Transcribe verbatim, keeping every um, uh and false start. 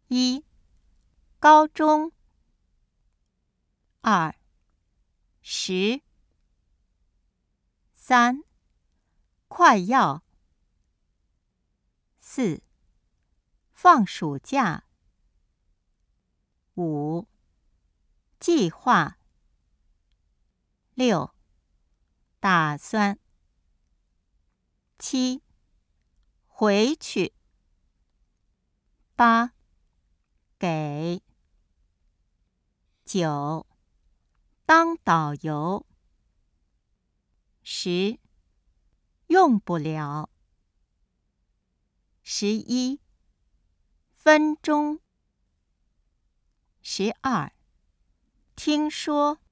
一、高中。二、十。三、快要。四、放暑假。五、计划。六、打算。七、回去。八、给。九、当导游。十、用不了。十一、分钟。十二、听说。